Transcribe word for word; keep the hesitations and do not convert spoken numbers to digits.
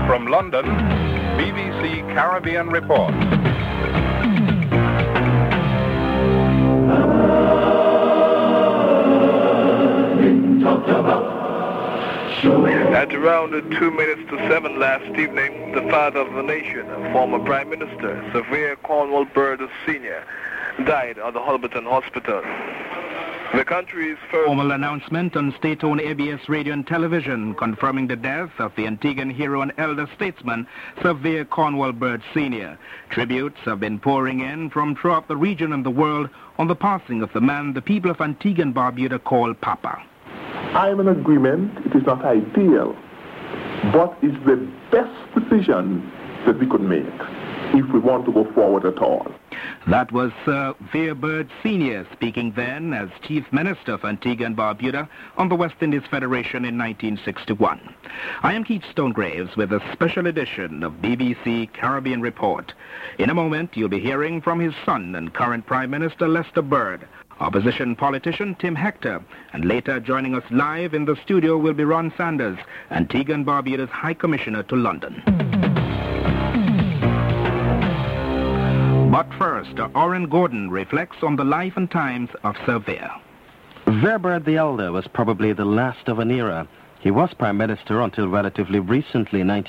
From London, B B C Caribbean Report. At around two minutes to seven last evening, the father of the nation, former Prime Minister Xavier Cornwall Bird Senior, died at the Holberton Hospital. The country's first... Formal announcement on state-owned A B S radio and television confirming the death of the Antiguan hero and elder statesman Xavier Cornwall Bird Senior Tributes have been pouring in from throughout the region and the world on the passing of the man the people of Antigua and Barbuda call Papa. I am in agreement. It is not ideal, but it's the best decision that we could make if we want to go forward at all. That was Sir Xavier Bird Senior speaking then as Chief Minister of Antigua and Barbuda on the West Indies Federation in nineteen sixty-one. I am Keith Stonegraves with a special edition of B B C Caribbean Report. In a moment, you'll be hearing from his son and current Prime Minister Lester Bird, opposition politician Tim Hector, and later joining us live in the studio will be Ron Sanders, Antigua and Barbuda's High Commissioner to London. But first, Oren Gordon reflects on the life and times of Xavier. Xavier Bird the Elder was probably the last of an era. He was Prime Minister until relatively recently, nineteen